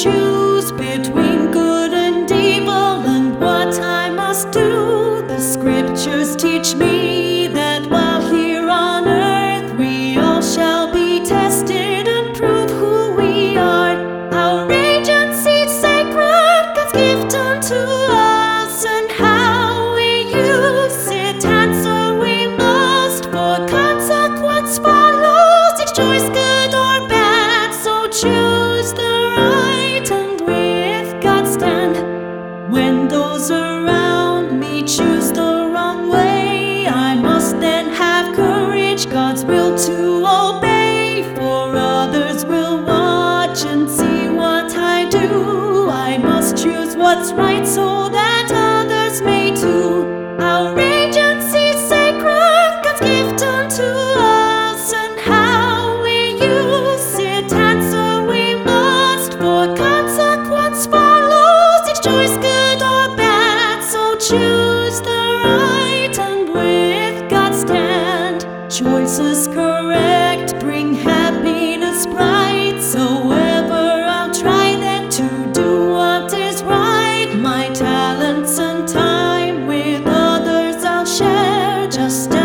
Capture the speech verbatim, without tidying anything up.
choose between good and evil and what I must do. The scriptures teach me that while here on earth we all shall be tested and prove who we are. Our agency's sacred, God's gift unto us, and how we use it, answer we must, for consequence follows. Each choice good or bad, so choose the right and with God stand. When those around me choose the wrong way, I must then have courage, God's will to obey. For others will watch and see what I do. I must choose what's right so that others may too. Our agency's sacred, God's gift unto us, and how we use it, answer we must, for consequence follows. Each choice good or bad, so choose the right and with God stand. Choices correct bring happiness bright, so ever I'll try then to do what is right. My talents and time with others I'll share, just